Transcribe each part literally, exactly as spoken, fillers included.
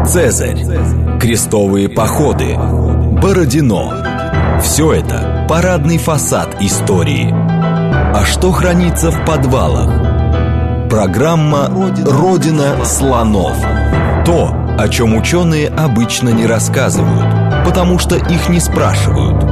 Цезарь, крестовые походы, Бородино. Все это парадный фасад истории. А что хранится в подвалах? Программа «Родина слонов». То, о чем ученые обычно не рассказывают, потому что их не спрашивают.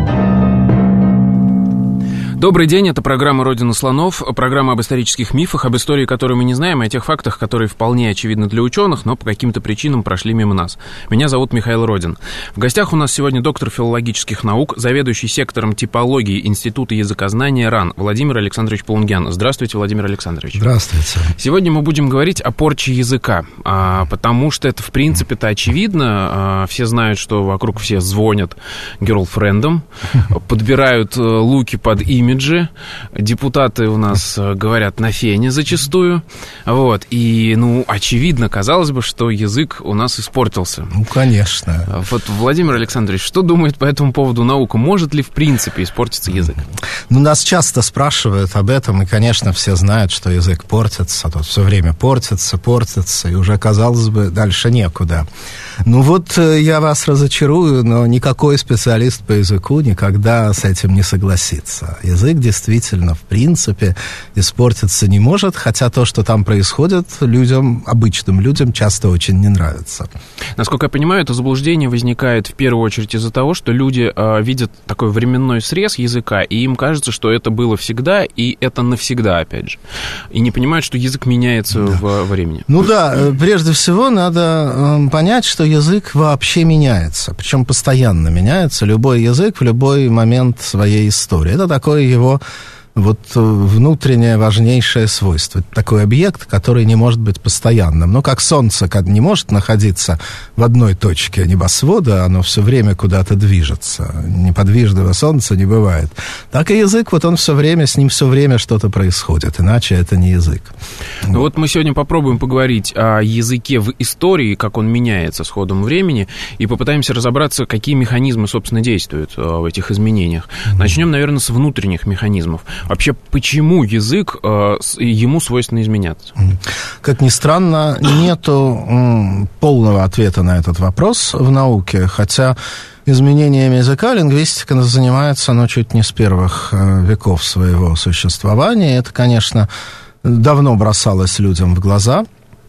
Добрый день, это программа «Родина слонов», программа об исторических мифах, об истории, которую мы не знаем, и о тех фактах, которые вполне очевидны для ученых, но по каким-то причинам прошли мимо нас. Меня зовут Михаил Родин. В гостях у нас сегодня доктор филологических наук, заведующий сектором типологии Института языкознания РАН Владимир Александрович Полунгян. Здравствуйте, Владимир Александрович. Здравствуйте. Сегодня мы будем говорить о порче языка, потому что это, в принципе-то, очевидно. Все знают, что вокруг все звонят герлфрендам, подбирают луки под имя, имиджи. Депутаты у нас говорят на фене зачастую. Вот. И, ну, очевидно, казалось бы, что язык у нас испортился. Ну, конечно. Вот, Владимир Александрович, что думает по этому поводу наука? Может ли, в принципе, испортиться язык? Ну, нас часто спрашивают об этом, и, конечно, все знают, что язык портится. Тут все время портится, портится, и уже, казалось бы, дальше некуда. Ну, вот я вас разочарую, но никакой специалист по языку никогда с этим не согласится. Язык действительно, в принципе, испортиться не может, хотя то, что там происходит, людям, обычным людям часто очень не нравится. Насколько я понимаю, это заблуждение возникает в первую очередь из-за того, что люди э, видят такой временной срез языка, и им кажется, что это было всегда, и это навсегда, опять же. И не понимают, что язык меняется да. во времени. Ну да, прежде всего надо э, понять, что язык вообще меняется, причем постоянно меняется. Любой язык в любой момент своей истории. Это такое его вот внутреннее важнейшее свойство. Это такой объект, который не может быть постоянным. Ну, как Солнце не может находиться в одной точке небосвода, оно все время куда-то движется. Неподвижного Солнца не бывает. Так и язык, вот он все время, с ним все время что-то происходит, иначе это не язык. Ну, вот мы сегодня попробуем поговорить о языке в истории, как он меняется с ходом времени, и попытаемся разобраться, какие механизмы, собственно, действуют в этих изменениях. Начнем, наверное, с внутренних механизмов. Вообще, почему язык, э, ему свойственно изменяться? Как ни странно, нету м, полного ответа на этот вопрос в науке, хотя изменениями языка лингвистика занимается, ну, чуть не с первых э, веков своего существования. Это, конечно, давно бросалось людям в глаза.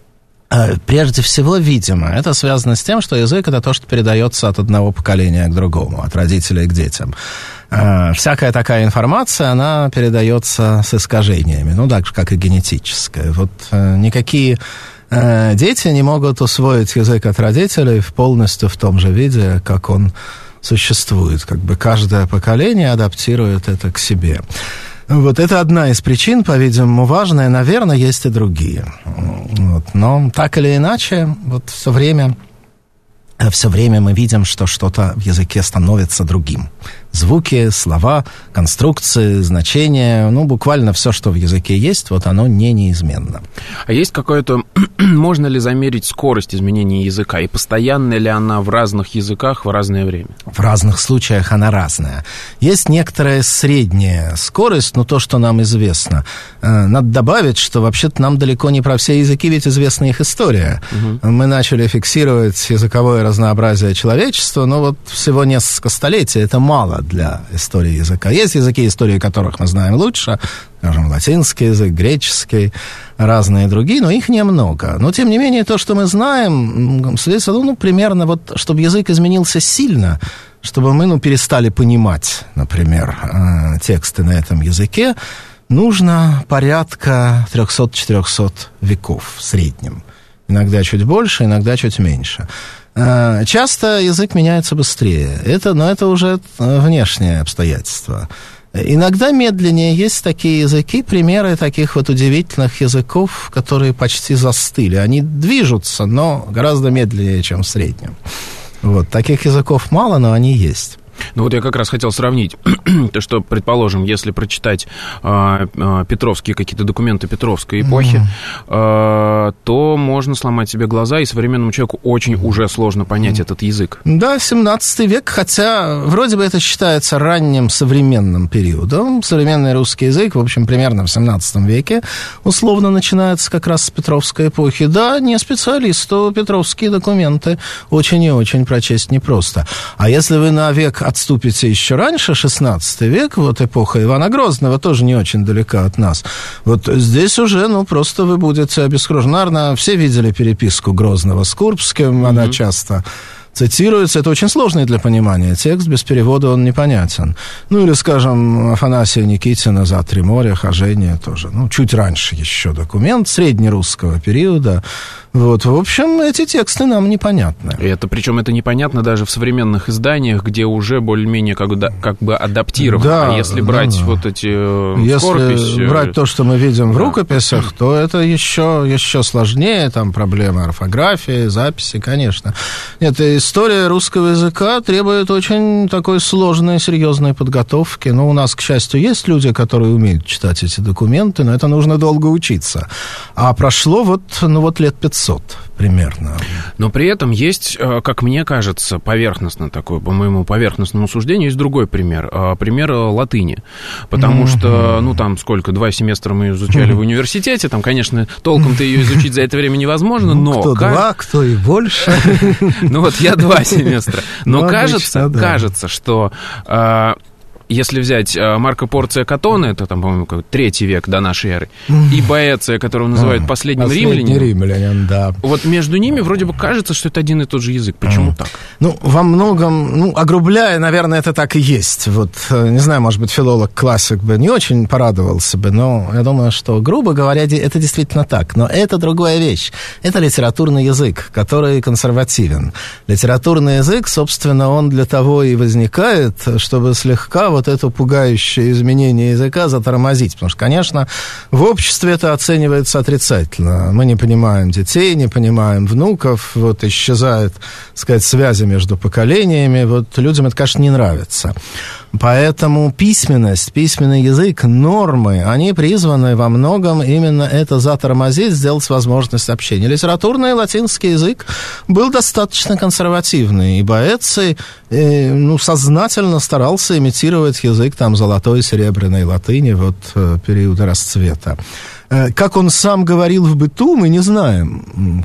Прежде всего, видимо, это связано с тем, что язык — это то, что передается от одного поколения к другому, от родителей к детям. Всякая такая информация, она передается с искажениями, ну, так же, как и генетическая. Вот никакие дети не могут усвоить язык от родителей полностью в том же виде, как он существует. Как бы каждое поколение адаптирует это к себе. Вот это одна из причин, по-видимому, важная. Наверное, есть и другие. Вот. Но так или иначе, вот все время, все время мы видим, что что-то в языке становится другим. Звуки, слова, конструкции, значения, ну, буквально все, что в языке есть, вот оно не неизменно. А есть какое-то... Можно ли замерить скорость изменения языка? И постоянна ли она в разных языках в разное время? В разных случаях она разная. Есть некоторая средняя скорость, но то, что нам известно. Надо добавить, что вообще-то нам далеко не про все языки, ведь известна их история. Угу. Мы начали фиксировать языковое разнообразие человечества, но вот всего несколько столетий, это мало для истории языка. Есть языки, истории которых мы знаем лучше, скажем, латинский язык, греческий, разные другие, но их немного. Но, тем не менее, то, что мы знаем, свидетельствует, ну, примерно, вот, чтобы язык изменился сильно, чтобы мы, ну, перестали понимать, например, э, тексты на этом языке, нужно порядка триста-четыреста веков в среднем. Иногда чуть больше, иногда чуть меньше. Часто язык меняется быстрее. Это, но это уже внешние обстоятельства. Иногда медленнее. Есть такие языки, примеры таких вот удивительных языков, которые почти застыли. Они движутся, но гораздо медленнее, чем в среднем. Вот. Таких языков мало, но они есть. Ну вот я как раз хотел сравнить, то, что, предположим, если прочитать э, э, петровские какие-то документы Петровской эпохи, mm-hmm. э, то можно сломать себе глаза, и современному человеку очень уже сложно понять mm-hmm. этот язык. Да, семнадцатый век, хотя вроде бы это считается ранним современным периодом. Современный русский язык, в общем, примерно в семнадцатом веке, условно начинается как раз с Петровской эпохи. Да, не специалисту петровские документы очень и очень прочесть непросто. А если вы на век отступите еще раньше, шестнадцатый век, вот эпоха Ивана Грозного, тоже не очень далека от нас, вот здесь уже, ну, просто вы будете обескуражены. Наверное, все видели переписку Грозного с Курбским, mm-hmm. она часто цитируется. Это очень сложный для понимания текст, без перевода он непонятен. Ну, или, скажем, Афанасия Никитина «За три моря», хожение тоже. Ну, чуть раньше еще документ среднерусского периода. Вот, в общем, эти тексты нам непонятны. И это, причем это непонятно даже в современных изданиях, где уже более-менее как, как бы адаптировано. Да, а если брать да. вот эти если скоропись... Если брать то, что мы видим в да. рукописях, то это еще, еще сложнее. Там проблемы орфографии, записи, конечно. Нет, история русского языка требует очень такой сложной, серьезной подготовки. Ну, у нас, к счастью, есть люди, которые умеют читать эти документы, но это нужно долго учиться. А прошло вот, ну, вот лет пятьсот примерно. Но при этом есть, как мне кажется, поверхностно такой, по моему поверхностному суждению, есть другой пример. Пример латыни. Потому mm-hmm. что, ну, там сколько, два семестра мы изучали mm-hmm. в университете, там, конечно, толком-то ее изучить за это время невозможно, ну, но... Кто два, кто и больше. Ну, вот я два семестра. Но кажется, кажется, что... Если взять Марка Порция Катона, это, там, по-моему, третий век до нашей эры, и Боэция, которого называют последним римлянином, римлянин, да. Вот между ними вроде бы кажется, что это один и тот же язык. Почему mm. так? Ну, во многом, ну, огрубляя, наверное, это так и есть. Вот, не знаю, может быть, филолог-классик бы не очень порадовался бы, но я думаю, что, грубо говоря, это действительно так. Но это другая вещь. Это литературный язык, который консервативен. Литературный язык, собственно, он для того и возникает, чтобы слегка вот это пугающее изменение языка затормозить. Потому что, конечно, в обществе это оценивается отрицательно. Мы не понимаем детей, не понимаем внуков, вот исчезают, так сказать, связи между поколениями. Вот людям это, конечно, не нравится. Поэтому письменность, письменный язык, нормы, они призваны во многом именно это затормозить, сделать возможность общения. Литературный латинский язык был достаточно консервативный, и Боэций э, ну, сознательно старался имитировать язык там, золотой и серебряной латыни вот, периода расцвета. Как он сам говорил в быту, мы не знаем.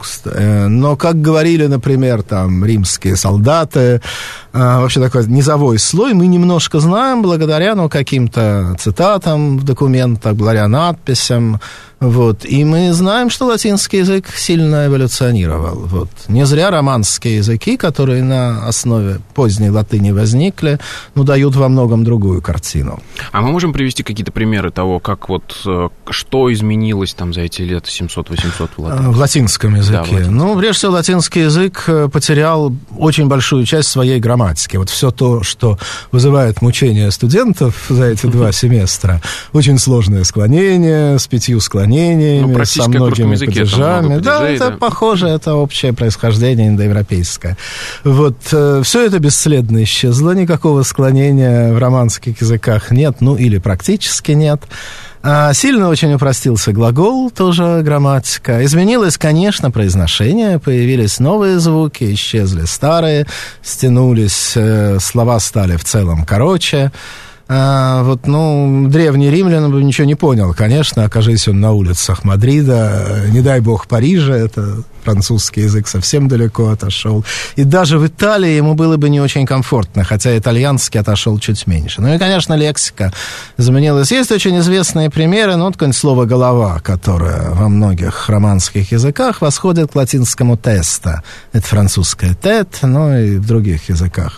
Но как говорили, например, там, римские солдаты, вообще такой низовой слой, мы немножко знаем благодаря ну, каким-то цитатам в документах, благодаря надписям. Вот. И мы знаем, что латинский язык сильно эволюционировал. Вот. Не зря романские языки, которые на основе поздней латыни возникли, ну, дают во многом другую картину. А мы можем привести какие-то примеры того, как вот, что изменилось там за эти лет семьсот-восемьсот в латинском? В латинском языке. Да, в латинском. Ну, прежде всего, латинский язык потерял очень большую часть своей грамматики. Вот все то, что вызывает мучения студентов за эти два семестра. Очень сложное склонение с пятью склонениями. Ну, со многими падежами. Да, падежей, это да. похоже, это общее происхождение индоевропейское. Вот, э, все это бесследно исчезло, никакого склонения в романских языках нет, ну, или практически нет. А, сильно очень упростился глагол, тоже грамматика. Изменилось, конечно, произношение, появились новые звуки, исчезли старые, стянулись, э, слова стали в целом короче. А, вот, ну, древний римлян бы ничего не понял, конечно, окажись он на улицах Мадрида, не дай бог Парижа, это французский язык совсем далеко отошел. И даже в Италии ему было бы не очень комфортно, хотя итальянский отошел чуть меньше. Ну и, конечно, лексика изменилась. Есть очень известные примеры, ну, вот какое-нибудь слово «голова», которое во многих романских языках восходит к латинскому «теста». Это французское «тет», ну и в других языках.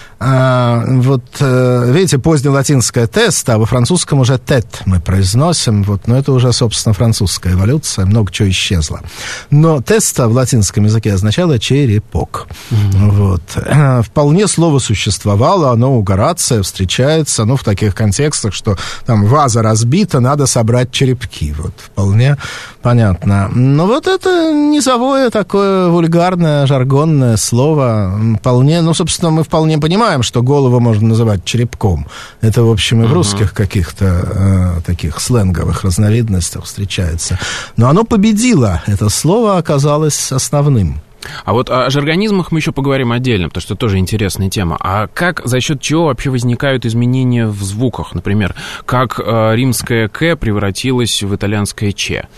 А, вот, видите, позднелатинское «тест», а во французском уже «тет» мы произносим, вот, но это уже, собственно, французская эволюция, много чего исчезло. Но «теста» в латинском языке означало «черепок». Mm-hmm. Вот. Вполне слово существовало, оно у Горация встречается, ну, в таких контекстах, что там ваза разбита, надо собрать черепки, вот, вполне понятно. Но вот это низовое такое вульгарное, жаргонное слово, вполне, ну, собственно, мы вполне понимаем, понимаем, что голову можно называть черепком. Это, в общем, и в uh-huh. русских каких-то э, таких сленговых разновидностях встречается. Но оно победило. Это слово оказалось основным. А вот о жаргонизмах мы еще поговорим отдельно, потому что это тоже интересная тема. А как, за счет чего вообще возникают изменения в звуках? Например, как э, римское «к» превратилось в итальянское «ч»?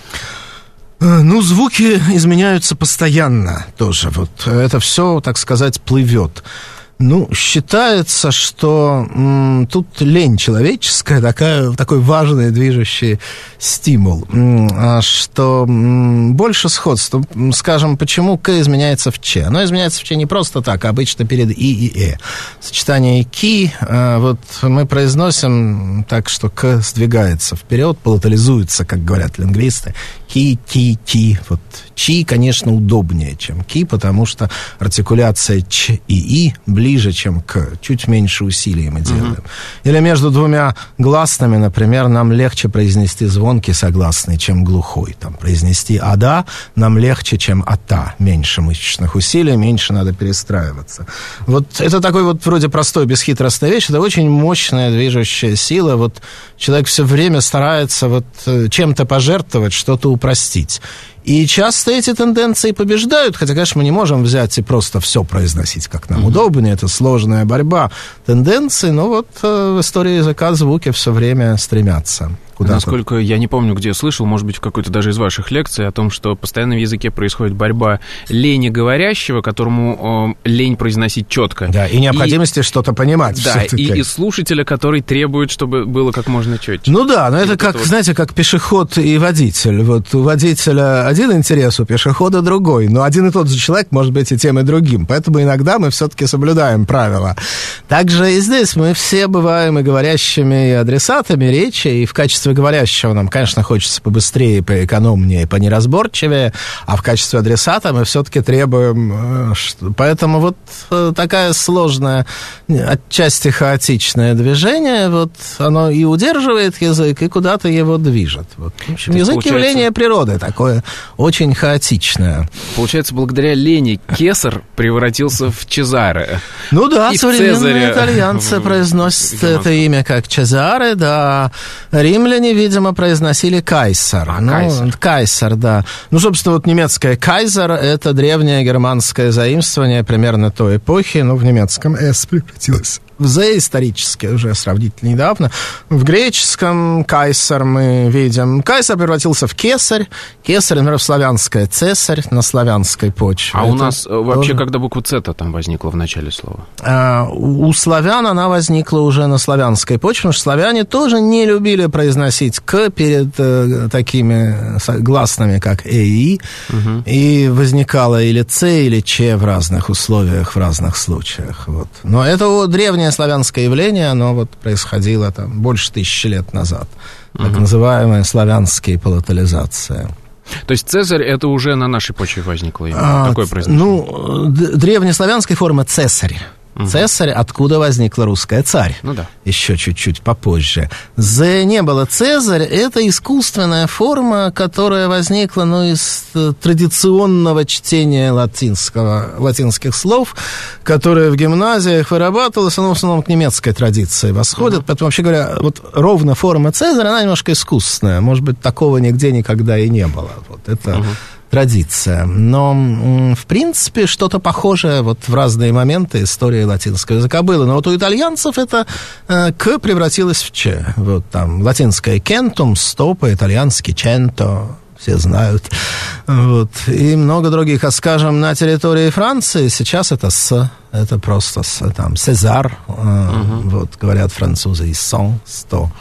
Ну, звуки изменяются постоянно тоже. Вот это все, так сказать, плывет. Ну, считается, что м, тут лень человеческая, такая, такой важный движущий стимул, м, что м, больше сходства. Скажем, почему «к» изменяется в «ч»? Оно изменяется в «ч» не просто так, а обычно перед «и» и «э». Сочетание «ки», э, вот мы произносим так, что «к» сдвигается вперед, палатализуется, как говорят лингвисты. «Ки», «ти», «ти». Вот «чи», конечно, удобнее, чем «ки», потому что артикуляция «ч» и «и» ближе, чем «к». Чуть меньше усилий мы делаем. Uh-huh. Или между двумя гласными, например, нам легче произнести звонкий согласный, чем глухой. Там, произнести «ада» нам легче, чем «ата». Меньше мышечных усилий, меньше надо перестраиваться. Вот это такой вот вроде простой, бесхитростная вещь. Это очень мощная движущая сила. Вот человек все время старается вот чем-то пожертвовать, что-то упростить. И часто эти тенденции побеждают, хотя, конечно, мы не можем взять и просто все произносить, как нам mm-hmm. удобнее, это сложная борьба тенденций, но вот э, в истории языка звуки все время стремятся куда-то. Насколько я не помню, где я слышал, может быть, в какой-то даже из ваших лекций, о том, что постоянно в языке происходит борьба лени говорящего, которому э, лень произносить четко. Да, и необходимости и, что-то понимать. Да, и, и слушателя, который требует, чтобы было как можно четче. Ну да, но это как, вот... знаете, как пешеход и водитель. Вот у водителя один интерес, у пешехода другой, но один и тот же человек может быть и тем, и другим. Поэтому иногда мы все-таки соблюдаем правила. Также и здесь мы все бываем и говорящими, и адресатами речи, и в качестве говорящего нам, конечно, хочется побыстрее, поэкономнее, понеразборчивее, а в качестве адресата мы все-таки требуем... Поэтому вот такая сложная, отчасти хаотичное движение, вот оно и удерживает язык, и куда-то его движет. Вот. В общем, язык получается... явление природы такое очень хаотичное. Получается, благодаря лени Кесар превратился в Чезаре. Ну да, и современные итальянцы произносят это имя как Чезаре, да. Римляне, видимо, произносили Кайсар. А, ну, Кайсар. Кайсар, да. Ну, собственно, вот немецкое Кайзер — это древнее германское заимствование примерно той эпохи, но в немецком «с» превратилось в «з» исторически, уже сравнительно недавно. В греческом «кайсар» мы видим. «Кайсар» превратился в «кесарь». «Кесарь», например, в славянское «цесарь» на славянской почве. А это у нас тоже... вообще когда буква «ц»-то там возникла в начале слова? А, у славян она возникла уже на славянской почве, потому что славяне тоже не любили произносить «к» перед э, такими гласными, как «э» и «и». Угу. И возникало или «ц», или «ч» в разных условиях, в разных случаях. Вот. Но это древнее славянское явление, оно вот происходило там больше тысячи лет назад. Так uh-huh. называемая славянская палатализация. То есть «цезарь» — это уже на нашей почве возникло именно а, такое произношение? Ну, д- древнеславянской формы «цесарь». Угу. Цесарь, откуда возникла русская царь. Ну да. Еще чуть-чуть попозже. «З» не было «цезарь», это искусственная форма, которая возникла, ну, из традиционного чтения латинского, латинских слов, которое в гимназиях вырабатывалось, оно в основном к немецкой традиции восходит. Угу. Поэтому, вообще говоря, вот ровно форма «цезарь», она немножко искусственная. Может быть, такого нигде никогда и не было. Вот это... Угу. Традиция. Но, в принципе, что-то похожее вот в разные моменты истории латинского языка было. Но вот у итальянцев это э, «к» превратилось в «ч». Вот там латинское «кентум», «сто», по-итальянски «ченто», все знают. Вот. И много других. А, скажем, на территории Франции сейчас это «с», это просто «с», там «сезар», э, угу. вот, говорят французы, и «сон», «сто».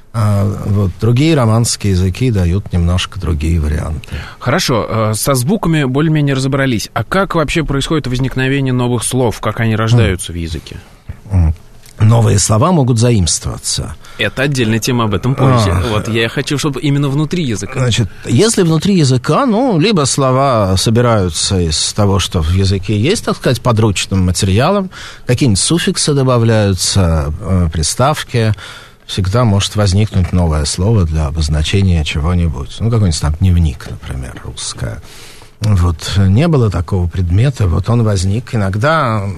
А вот другие романские языки дают немножко другие варианты. Хорошо, со звуками более-менее разобрались. А как вообще происходит возникновение новых слов? Как они рождаются mm. в языке? Mm. Новые слова могут заимствоваться. Это отдельная тема, об этом позже. А, вот я хочу, чтобы именно внутри языка. Значит, если внутри языка, ну, либо слова собираются из того, что в языке есть, так сказать, подручным материалом, какие-нибудь суффиксы добавляются, приставки. Всегда может возникнуть новое слово для обозначения чего-нибудь. Ну, какой-нибудь там дневник, например, русское. Вот не было такого предмета, вот он возник. Иногда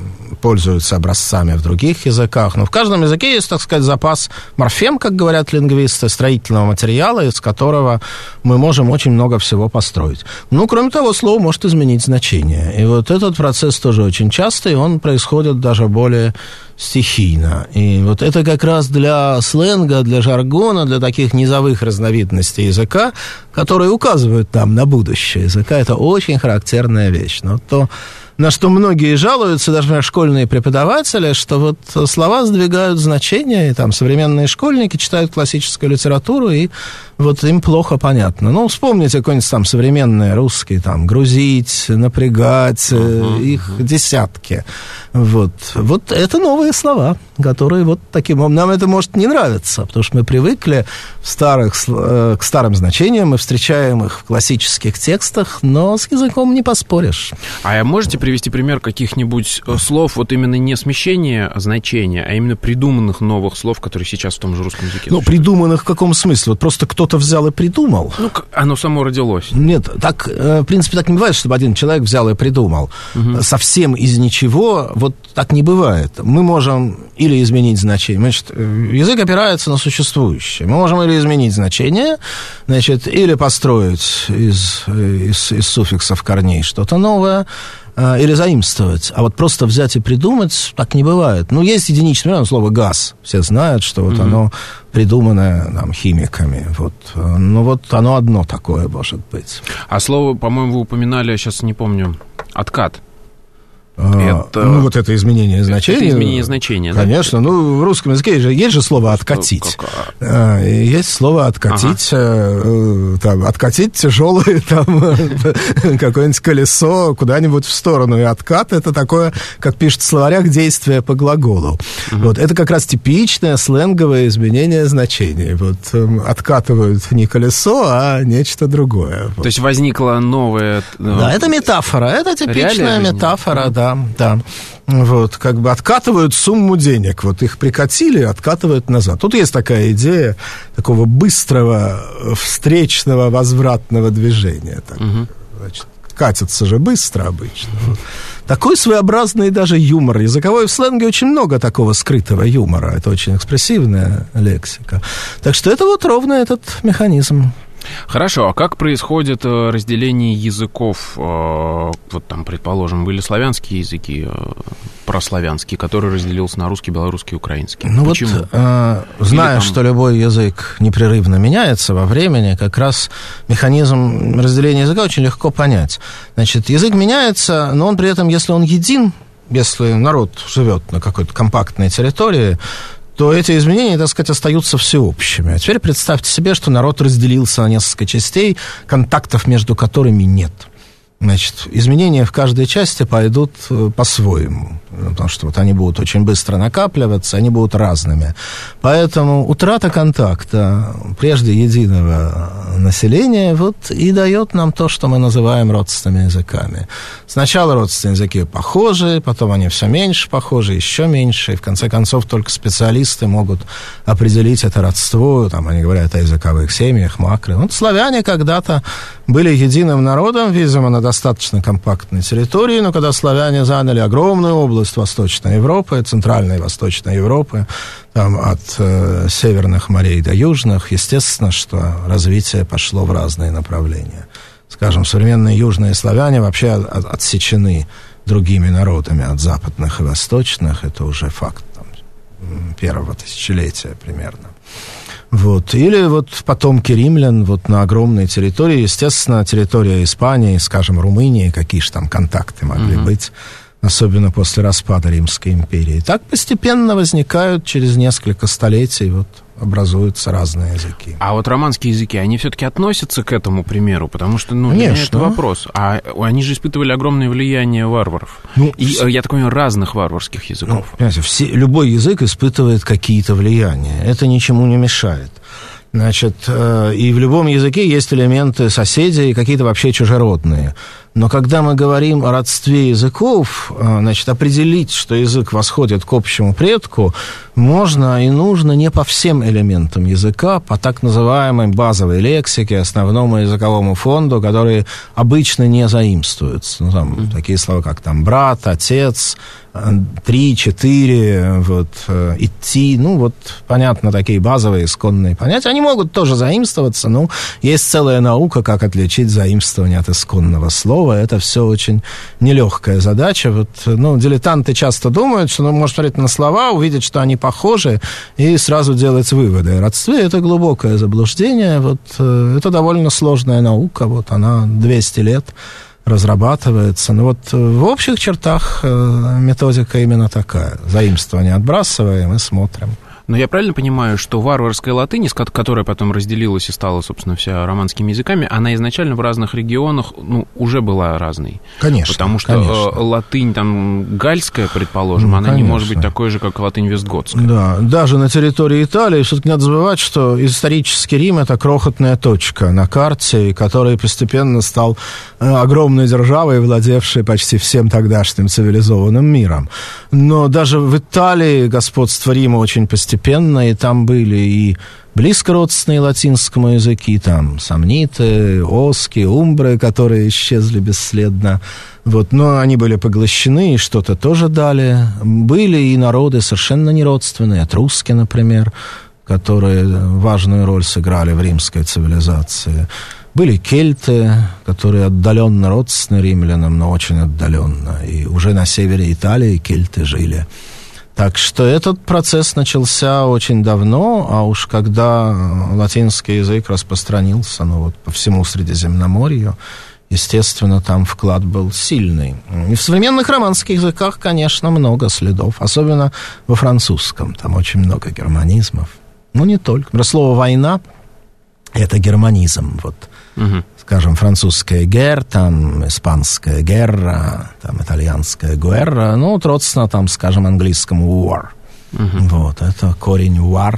пользуются образцами в других языках. Но в каждом языке есть, так сказать, запас морфем, как говорят лингвисты, строительного материала, из которого мы можем очень много всего построить. Ну, кроме того, слово может изменить значение. И вот этот процесс тоже очень частый, он происходит даже более стихийно. И вот это как раз для сленга, для жаргона, для таких низовых разновидностей языка, которые указывают нам на будущее языка, это очень характерная вещь. Но то, на что многие жалуются, даже школьные преподаватели, что вот слова сдвигают значения, и там современные школьники читают классическую литературу, и вот им плохо понятно. Ну, вспомните какой-нибудь там современный русский, там, грузить, напрягать, uh-huh, их uh-huh. десятки. Вот. Вот это новые слова, которые вот таким образом... Нам это может не нравиться, потому что мы привыкли в старых, к старым значениям, мы встречаем их в классических текстах, но с языком не поспоришь. А можете привести пример каких-нибудь слов, вот именно не смещения значения, а именно придуманных новых слов, которые сейчас в том же русском языке? Ну, придуманных в каком смысле? Вот просто кто-то взял и придумал. Ну, оно само родилось. Нет, так, в принципе, так не бывает, чтобы один человек взял и придумал. Угу. Совсем из ничего вот так не бывает. Мы можем или изменить значение. Значит, язык опирается на существующее. Мы можем или изменить значение, значит, или построить из, из, из суффиксов корней что-то новое, или заимствовать. А вот просто взять и придумать так не бывает. Ну, есть единичное, например, слово «газ». Все знают, что вот mm-hmm. оно придумано там, химиками. Вот. Ну, вот оно одно такое может быть. А слово, по-моему, вы упоминали, сейчас не помню, «откат». Это... Ну, вот это изменение значения. Это изменение значения, да? Конечно. Ну, в русском языке же есть же слово «откатить». Как... Есть слово «откатить». Ага. Там, откатить тяжелое там, какое-нибудь колесо куда-нибудь в сторону. И откат — это такое, как пишут в словарях, действие по глаголу. Угу. Вот. Это как раз типичное сленговое изменение значения. Вот. Откатывают не колесо, а нечто другое. То есть возникла новая... Да, это метафора. Это типичная метафора, да. Да, да. Вот, как бы откатывают сумму денег. Вот их прикатили, откатывают назад. Тут есть такая идея такого быстрого встречного возвратного движения. Так, угу. Значит, катятся же быстро обычно. Вот. Такой своеобразный даже юмор. Языковой в сленге очень много такого скрытого юмора. Это очень экспрессивная лексика. Так что это вот ровно этот механизм. Хорошо, а как происходит разделение языков? Вот там, предположим, были славянские языки, прославянские, который разделился на русский, белорусский, украинский. Ну почему? Вот, э, зная, там... что любой язык непрерывно меняется во времени, как раз механизм разделения языка очень легко понять. Значит, язык меняется, но он при этом, если он един, если народ живет на какой-то компактной территории, то эти изменения, так сказать, остаются всеобщими. А теперь представьте себе, что народ разделился на несколько частей, контактов между которыми нет. Значит, изменения в каждой части пойдут по-своему, потому что вот они будут очень быстро накапливаться, они будут разными. Поэтому утрата контакта прежде единого населения вот и дает нам то, что мы называем родственными языками. Сначала родственные языки похожи, потом они все меньше похожи, еще меньше, и в конце концов только специалисты могут определить это родство. Там они говорят о языковых семьях, макро. Вот славяне когда-то были единым народом, видимо, на достаточно компактной территории, но когда славяне заняли огромную область Восточной Европы, Центральной и Восточной Европы, там, от э, северных морей до южных, естественно, что развитие пошло в разные направления. Скажем, современные южные славяне вообще от, отсечены другими народами, от западных и восточных, это уже факт там, первого тысячелетия примерно. Вот. Или вот потомки римлян вот на огромной территории, естественно, территория Испании, скажем, Румынии, какие же там контакты могли mm-hmm. быть, особенно после распада Римской империи. Так постепенно возникают через несколько столетий, вот образуются разные языки. А вот романские языки, они все-таки относятся к этому примеру, потому что, ну, для меня это вопрос. А они же испытывали огромное влияние варваров. Ну, и, все... я так понимаю, разных варварских языков. Ну, понимаете, все, любой язык испытывает какие-то влияния. Это ничему не мешает. Значит, и в любом языке есть элементы соседей, какие-то вообще чужеродные. Но когда мы говорим о родстве языков, значит, определить, что язык восходит к общему предку, можно и нужно не по всем элементам языка, по так называемой базовой лексике, основному языковому фонду, которые обычно не заимствуются. Ну, там, mm-hmm. такие слова, как там брат, отец, три, четыре, вот, идти, ну, вот, понятно, такие базовые исконные понятия. Они могут тоже заимствоваться, но есть целая наука, как отличить заимствование от исконного слова. Это все очень нелегкая задача. Вот, ну, дилетанты часто думают, что, ну, можно смотреть на слова, увидеть, что они похожи, и сразу делать выводы. О родстве это глубокое заблуждение. Вот, это довольно сложная наука. Вот она двести лет разрабатывается. Но вот в общих чертах методика именно такая. Заимствование отбрасываем и смотрим. Но я правильно понимаю, что варварская латынь, которая потом разделилась и стала, собственно, вся романскими языками, она изначально в разных регионах, ну, уже была разной? Конечно. Потому что конечно. латынь там гальская, предположим, ну, она конечно. Не может быть такой же, как латынь вестготская. Да, даже на территории Италии все-таки надо забывать, что исторический Рим — это крохотная точка на карте, который постепенно стал огромной державой, владевшей почти всем тогдашним цивилизованным миром. Но даже в Италии господство Рима очень постепенно Постепенно, и там были и близко родственные латинскому языки, там сомниты, оски, умбры, которые исчезли бесследно. Вот, но они были поглощены и что-то тоже дали. Были и народы совершенно неродственные, этруски, например, которые важную роль сыграли в римской цивилизации. Были кельты, которые отдаленно родственны римлянам, но очень отдаленно. И уже на севере Италии кельты жили. Так что этот процесс начался очень давно, а уж когда латинский язык распространился, ну вот по всему Средиземноморью, естественно, там вклад был сильный. И в современных романских языках, конечно, много следов, особенно во французском, там очень много германизмов. Ну, не только. Например, слово «война» — это германизм, вот. Угу. Скажем, французская «гер», там, испанская «герра», там, итальянская «гуэрра», ну, вот родственно, там, скажем, английскому «war». Угу. Вот, это корень «war»,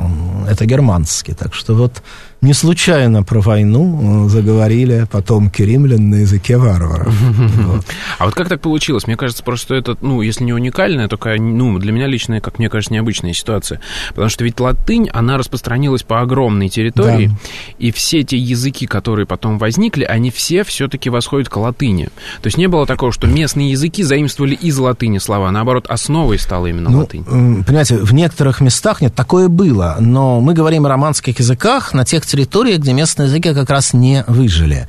это германский, так что вот не случайно про войну заговорили потомки римлян на языке варваров. Вот. А вот как так получилось? Мне кажется, просто это, ну, если не уникальная, только, ну, для меня лично, как мне кажется, необычная ситуация. Потому что ведь латынь, она распространилась по огромной территории, да. И все те языки, которые потом возникли, они все все-таки восходят к латыни. То есть не было такого, что местные языки заимствовали из латыни слова, наоборот, основой стала именно ну, латынь. Понимаете, в некоторых местах, нет, такое было, но мы говорим о романских языках на тех территории, где местные языки как раз не выжили.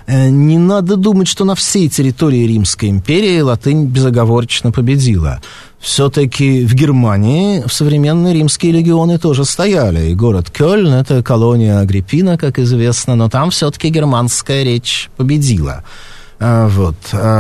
Не надо думать, что на всей территории Римской империи латынь безоговорочно победила. Все-таки в Германии в современные римские легионы тоже стояли. И город Кёльн — это колония Агриппина, как известно, но там все-таки германская речь победила. Вот,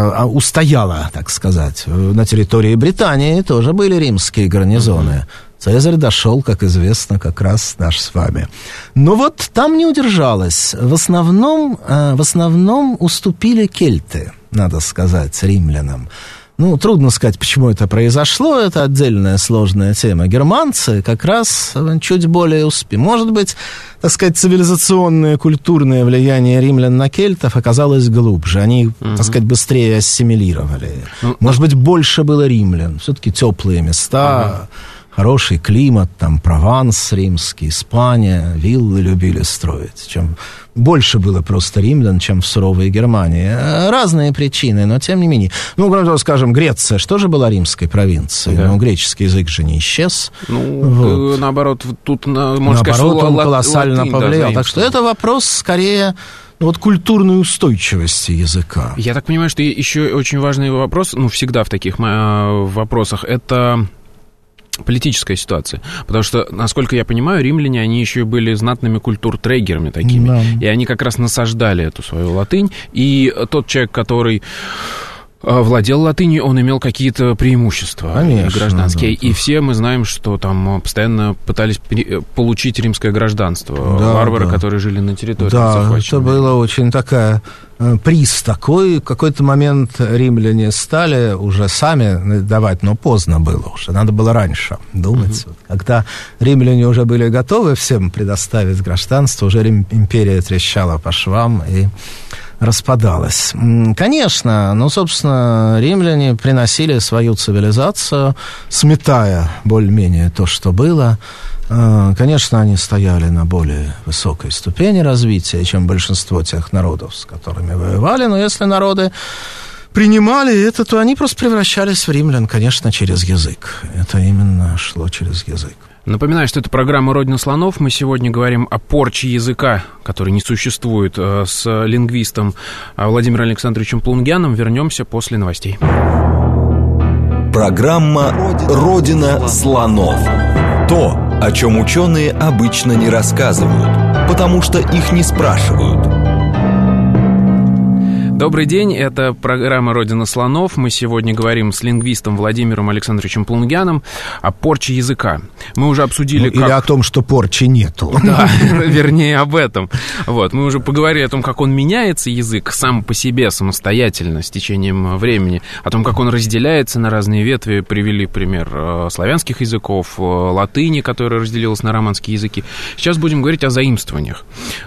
устояла, так сказать. На территории Британии тоже были римские гарнизоны. Цезарь дошел, как известно, как раз наш с вами. Но вот там не удержалось. В основном, в основном уступили кельты, надо сказать, римлянам. Ну, трудно сказать, почему это произошло, это отдельная сложная тема. Германцы как раз чуть более успели. Может быть, так сказать, цивилизационное, культурное влияние римлян на кельтов оказалось глубже. Они, uh-huh. так сказать, быстрее ассимилировали. Uh-huh. Может быть, больше было римлян. Все-таки теплые места... Uh-huh. Хороший климат, там Прованс римский, Испания, виллы любили строить. Чем больше было просто римлян, чем в суровой Германии. Разные причины, но тем не менее. Ну, кроме того, скажем, Греция, что же была римской провинцией? Да. Ну, греческий язык же не исчез. Ну, вот. Наоборот, тут, можно наоборот, сказать, что он лат... колоссально латынь, повлиял. Да, так что это вопрос скорее... Вот культурной устойчивости языка. Я так понимаю, что еще очень важный вопрос, ну, всегда в таких вопросах, это... политическая ситуация. Потому что, насколько я понимаю, римляне, они еще и были знатными культуртрегерами такими. Да. И они как раз насаждали эту свою латынь. И тот человек, который владел латынью, он имел какие-то преимущества. Конечно, гражданские. Да, и да. Все мы знаем, что там постоянно пытались получить римское гражданство. Да, варвары, да. которые жили на территории. Да, это была очень такая... приз такой. В какой-то момент римляне стали уже сами давать, но поздно было уже. Надо было раньше думать. Mm-hmm. Когда римляне уже были готовы всем предоставить гражданство, уже империя трещала по швам, и распадалась. Конечно, ну, собственно, римляне приносили свою цивилизацию, сметая более-менее то, что было. Конечно, они стояли на более высокой ступени развития, чем большинство тех народов, с которыми воевали, но если народы принимали это, то они просто превращались в римлян, конечно, через язык. Это именно шло через язык. Напоминаю, что это программа «Родина слонов». Мы сегодня говорим о порче языка, который не существует, с лингвистом Владимиром Александровичем Плунгяном. Вернемся после новостей. Программа «Родина слонов». То, о чем ученые обычно не рассказывают, потому что их не спрашивают. Добрый день, это программа «Родина слонов». Мы сегодня говорим с лингвистом Владимиром Александровичем Плунгяном о порче языка. Мы уже обсудили, ну, как... Или о том, что порчи нету. Да, вернее, об этом. Вот, мы уже поговорили о том, как он меняется, язык, сам по себе, самостоятельно, с течением времени, о том, как он разделяется на разные ветви. Привели пример славянских языков, латыни, которая разделилась на романские языки. Сейчас будем говорить о заимствованиях.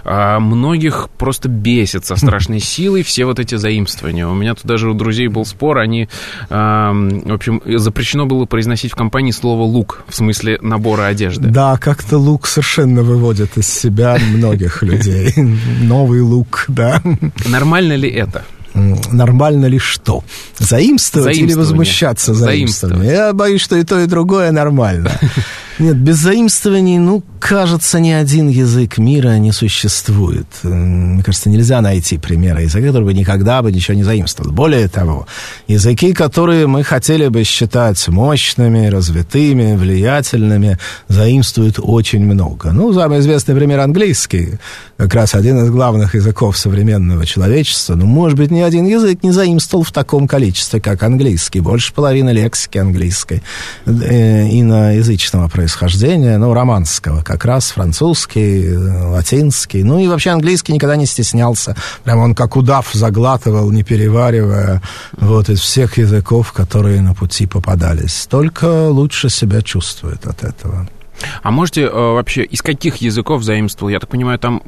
Многих просто бесит со страшной силой все вот эти заимствования. У меня тут даже у друзей был спор, они, э, в общем, запрещено было произносить в компании слово «лук», в смысле набора одежды. Да, как-то лук совершенно выводит из себя многих людей. Новый лук, да. Нормально ли это? Нормально ли что? Заимствовать или возмущаться заимствованием? Я боюсь, что и то, и другое нормально. Нет, без заимствований, ну, кажется, ни один язык мира не существует. Мне кажется, нельзя найти примера языка, который бы никогда бы ничего не заимствовал. Более того, языки, которые мы хотели бы считать мощными, развитыми, влиятельными, заимствуют очень много. Ну, самый известный пример английский, как раз один из главных языков современного человечества. Ну, может быть, ни один язык не заимствовал в таком количестве, как английский. Больше половины лексики английской э, иноязычного происхождения. Происхождения, ну, романского, как раз французский, латинский, ну, и вообще английский никогда не стеснялся, прям он как удав заглатывал, не переваривая, вот, из всех языков, которые на пути попадались, только лучше себя чувствует от этого. А можете э, вообще, из каких языков заимствовал? Я так понимаю, там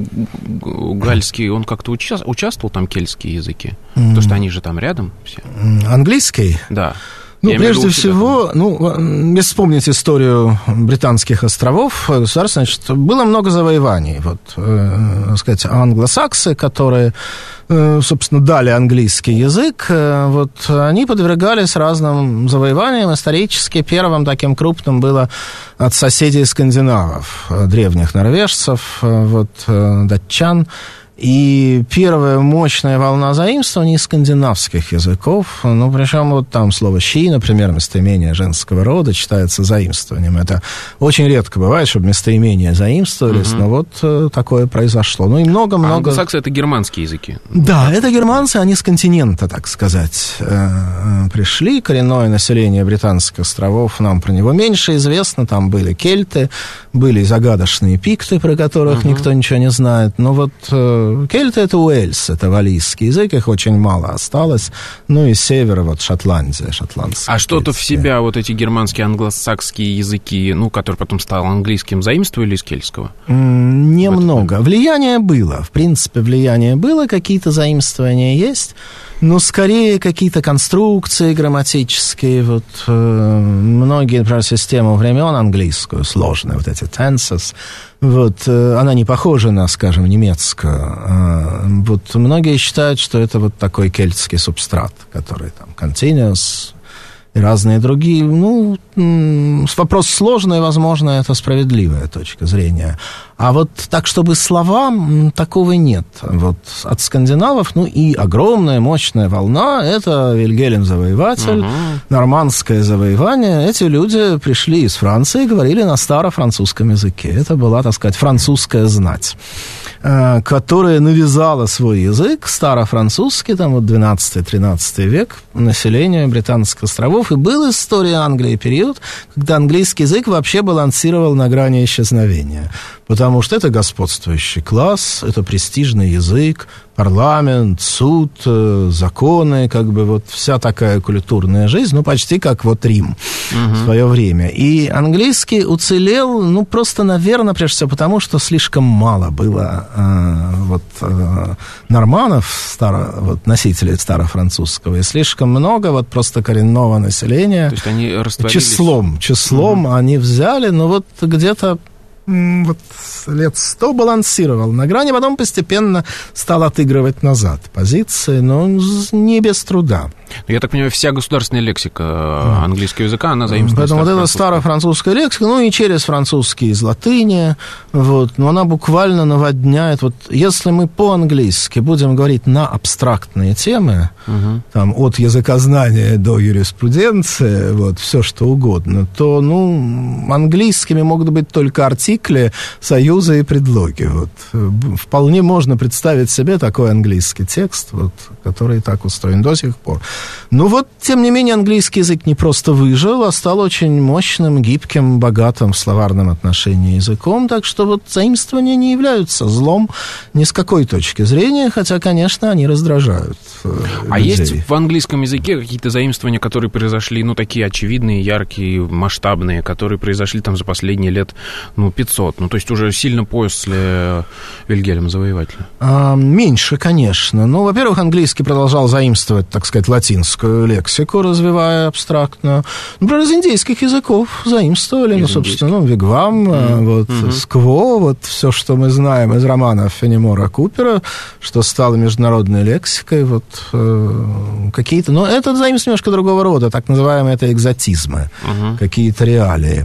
гальский, он как-то уча- участвовал, там кельтские языки, mm. потому что они же там рядом все. Английский? Да. Ну, прежде всего, ну, если вспомнить историю британских островов, государства, значит, было много завоеваний. Вот, э, так сказать, англосаксы, которые, э, собственно, дали английский язык, э, вот, они подвергались разным завоеваниям. Исторически первым таким крупным было от соседей скандинавов, древних норвежцев, э, вот, э, датчан. И первая мощная волна заимствований из скандинавских языков, ну, причем вот там слово «щи», например, местоимение женского рода, считается заимствованием. Это очень редко бывает, чтобы местоимения заимствовались, угу. но вот э, такое произошло. Ну, и много-много... А англосаксы — это германские языки? Да, это германцы, они с континента, так сказать, э, пришли. Коренное население британских островов, нам про него меньше известно. Там были кельты, были загадочные пикты, про которых угу. никто ничего не знает. Но вот... Э, кельты — это Уэльс, это валлийский язык, их очень мало осталось. Ну и с севера вот Шотландия, шотландская. А что-то в себя вот эти германские, англосакские языки, ну, который потом стал английским, заимствовали из кельтского? Mm, немного. Влияние было. В принципе, влияние было, какие-то заимствования есть. Но скорее какие-то конструкции грамматические, вот э, многие, например, систему времен английскую, сложные, вот эти tenses, вот, э, она не похожа на, скажем, немецкую. Э, вот многие считают, что это вот такой кельтский субстрат, который там continuous и разные другие. Ну, вопрос сложный, возможно, это справедливая точка зрения. А вот так, чтобы слова, такого нет. Вот от скандинавов, ну и огромная, мощная волна, это Вильгельм-завоеватель, uh-huh. нормандское завоевание. Эти люди пришли из Франции и говорили на старофранцузском языке. Это была, так сказать, французская знать, которая навязала свой язык, старофранцузский, там вот двенадцатый-тринадцатый век, населению британских островов. И был история Англии период, когда английский язык вообще балансировал на грани исчезновения. потому что это господствующий класс, это престижный язык, парламент, суд, законы, как бы вот вся такая культурная жизнь, ну, почти как вот Рим uh-huh. в свое время. И английский уцелел, ну, просто, наверное, прежде всего потому, что слишком мало было э, вот э, норманов, старо, вот, носителей старофранцузского, и слишком много вот просто коренного населения. То есть они растворились? Числом, числом uh-huh. они взяли, но вот где-то вот лет сто балансировал на грани, потом постепенно стал отыгрывать назад позиции, но не без труда. Я так понимаю, вся государственная лексика английского языка, она заимствована. Поэтому вот эта старофранцузская лексика, ну и через французский из латыни, вот, но она буквально наводняет. Вот если мы по-английски будем говорить на абстрактные темы, угу. там, от языкознания до юриспруденции, вот, все что угодно, то, ну, английскими могут быть только артикли, союзы и предлоги. Вот. Вполне можно представить себе такой английский текст, вот, который так устроен до сих пор. Ну вот, тем не менее, английский язык не просто выжил, а стал очень мощным, гибким, богатым в словарном отношении языком, так что вот заимствования не являются злом ни с какой точки зрения, хотя, конечно, они раздражают А людей. Есть в английском языке какие-то заимствования, которые произошли, ну, такие очевидные, яркие, масштабные, которые произошли там за последние лет, ну, пятьсот, ну, то есть уже сильно после Вильгельма Завоевателя? А, меньше, конечно. Ну, во-первых, английский продолжал заимствовать, так сказать, латинскую лексику, развивая абстрактно. Например, из индейских языков заимствовали, из ну, собственно, ну, вигвам, mm-hmm. вот, mm-hmm. скво, вот все, что мы знаем из романов Фенемора Купера, что стало международной лексикой, вот э, какие-то... Но это заимствование немножко другого рода, так называемые это экзотизмы, mm-hmm. какие-то реалии.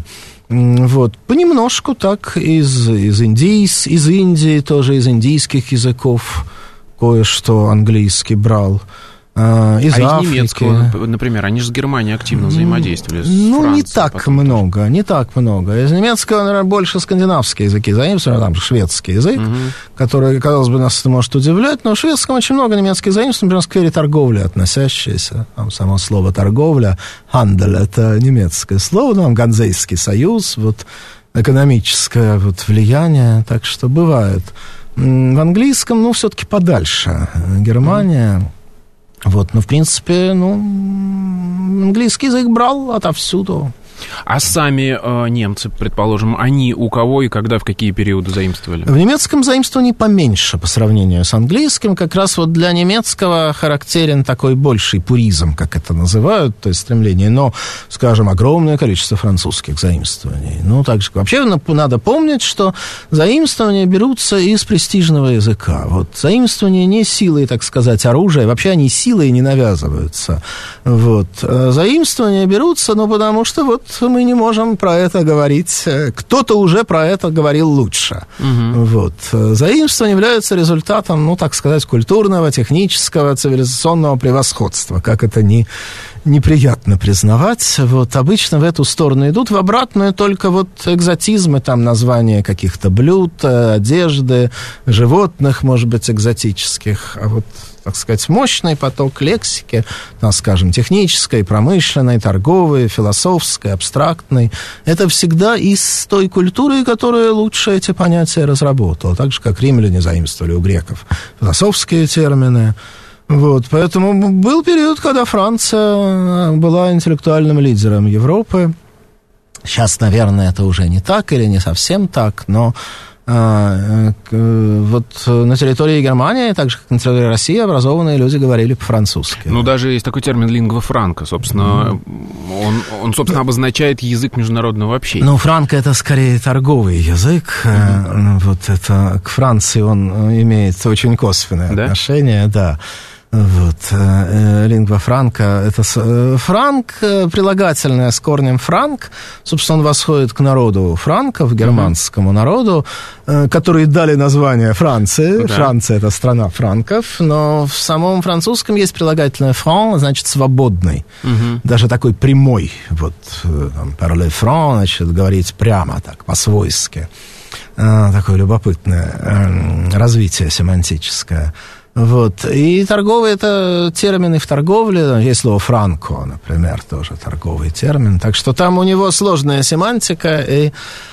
Вот, понемножку так из, из, индийс, из Индии, тоже из индийских языков кое-что английский брал. А, из а Африки. из немецкого, например, они же с Германией активно взаимодействовали. С ну, Францией, не так потом много, тоже. не так много. Из немецкого, наверное, больше скандинавские языки заимствованы, там шведский язык, угу. который, казалось бы, нас это может удивлять, но в шведском очень много немецких заимствований, например, в сфере торговли относящиеся. Там само слово торговля, хандель, это немецкое слово, ну, там Ганзейский союз, вот экономическое вот, влияние, так что бывает. В английском, ну, все-таки подальше. Германия... Угу. Вот, ну, в принципе, ну, английский язык брал отовсюду. А сами э, немцы, предположим, они у кого и когда, в какие периоды заимствовали? В немецком заимствовании поменьше по сравнению с английским. Как раз вот для немецкого характерен такой больший пуризм, как это называют, то есть стремление. Но, скажем, огромное количество французских заимствований. Ну, так же, вообще надо помнить, что заимствования берутся из престижного языка. Вот заимствования не силой, так сказать, оружия. Вообще они силой не навязываются. Вот. Заимствования берутся, ну, потому что вот мы не можем про это говорить. Кто-то уже про это говорил лучше. Угу. Вот. Заимствование является результатом, ну, так сказать, культурного, технического, цивилизационного превосходства. Как это ни неприятно признавать. Вот. Обычно в эту сторону идут, в обратную только вот экзотизмы, там названия каких-то блюд, одежды, животных, может быть, экзотических. А вот, так сказать, мощный поток лексики, там, скажем, технической, промышленной, торговой, философской, абстрактной, это всегда из той культуры, которая лучше эти понятия разработала. Так же, как римляне заимствовали у греков философские термины. Вот, поэтому был период, когда Франция была интеллектуальным лидером Европы. Сейчас, наверное, это уже не так или не совсем так, но а, вот на территории Германии, так же, как на территории России, образованные люди говорили по-французски. Ну, даже есть такой термин лингва франка, собственно, mm. он, он, собственно, обозначает язык международного общения. Ну, франко — это скорее торговый язык, mm-hmm. вот это к Франции он имеет очень косвенное да? отношение, да. Вот, э, лингва франка, это э, франк, э, прилагательное с корнем франк, собственно, он восходит к народу франков, германскому mm-hmm. народу, э, которые дали название Франции. Да. Франция — это страна франков, но в самом французском есть прилагательное фран, значит, свободный, mm-hmm. даже такой прямой, вот, там, parler franc, значит, говорить прямо так, по-свойски. Э, такое любопытное э, развитие семантическое. Вот. И торговый – это термины в торговле. Есть слово «франко», например, тоже торговый термин. Так что там у него сложная семантика, и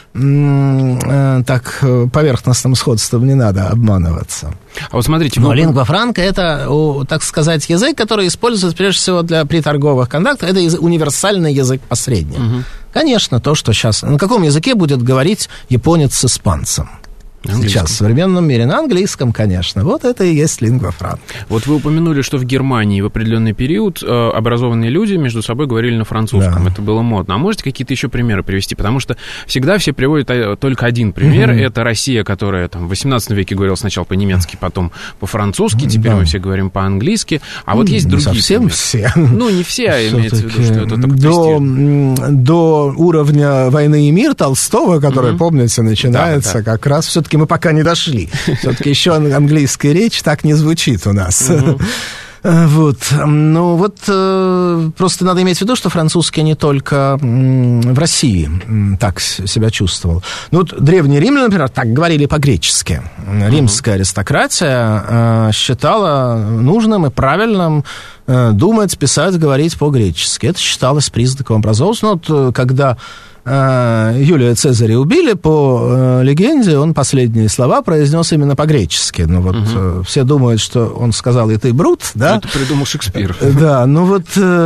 м- так поверхностным сходством не надо обманываться. А вот смотрите... Но вы... лингва франка – это, так сказать, язык, который используется прежде всего для, при торговых контактах. Это язык, универсальный язык посредник. Угу. Конечно, то, что сейчас... На каком языке будет говорить японец с испанцем? Сейчас, в современном мире. На английском, конечно. Вот это и есть лингва франка. Вот вы упомянули, что в Германии в определенный период э, образованные люди между собой говорили на французском. Да. Это было модно. А можете какие-то еще примеры привести? Потому что всегда все приводят только один пример. Mm-hmm. Это Россия, которая там, в восемнадцатом веке говорила сначала по-немецки, потом по-французски. Теперь да. мы все говорим по-английски. А вот есть не другие совсем примеры. Все. Ну, не все, а имеется в виду, что это только до, до уровня «Войны и мир» Толстого, который, mm-hmm. помните, начинается, да, да. как раз все-таки мы пока не дошли. Все-таки еще английская речь так не звучит у нас. Uh-huh. Вот. Ну, вот просто надо иметь в виду, что французский не только в России так себя чувствовал. Ну, вот древние римляне, например, так говорили по-гречески. Римская аристократия считала нужным и правильным думать, писать, говорить по-гречески. Это считалось признаком образованности. Ну, вот когда Юлия Цезаря убили, по э, легенде, он последние слова произнес именно по-гречески. Ну, вот угу. э, все думают, что он сказал «и ты, Брут», да? Это придумал Шекспир. Да, ну вот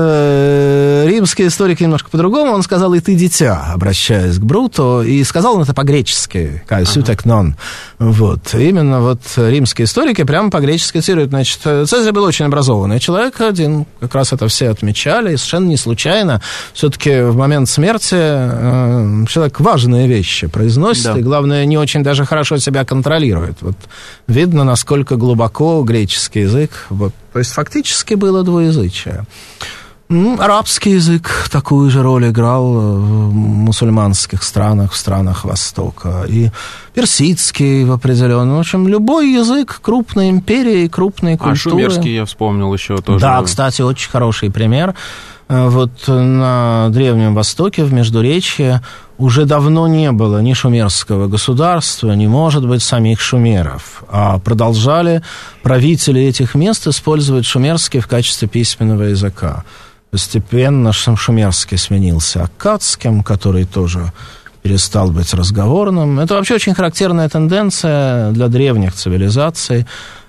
э, римский историк немножко по-другому, он сказал «и ты, дитя», обращаясь к Бруту, и сказал он это по-гречески, «кайсютек нон». Вот, именно вот римские историки прямо по-гречески цитируют. Значит, Цезарь был очень образованный человек один, как раз это все отмечали, и совершенно не случайно. Все-таки в момент смерти человек важные вещи произносит, да. и, главное, не очень даже хорошо себя контролирует. Вот видно, насколько глубоко греческий язык... Вот, то есть фактически было двуязычие. Ну, арабский язык такую же роль играл в мусульманских странах, в странах Востока. И персидский в определенном. В общем, любой язык крупной империи, крупной культуры. А шумерский я вспомнил еще тоже. Да, кстати, очень хороший пример. Вот на Древнем Востоке, в Междуречье, уже давно не было ни шумерского государства, ни, может быть, самих шумеров. А продолжали правители этих мест использовать шумерский в качестве письменного языка. Постепенно шумерский сменился аккадским, который тоже перестал быть разговорным. Это вообще очень характерная тенденция для древних цивилизаций.